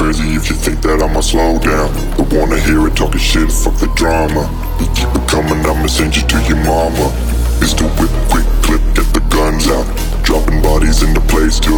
crazy if you think that I'ma slow down. Don't wanna hear it talking shit, fuck the drama. You keep it coming, I'ma send you to your mama. Mr. Whip, quick clip, get the guns out. Dropping bodies in the place till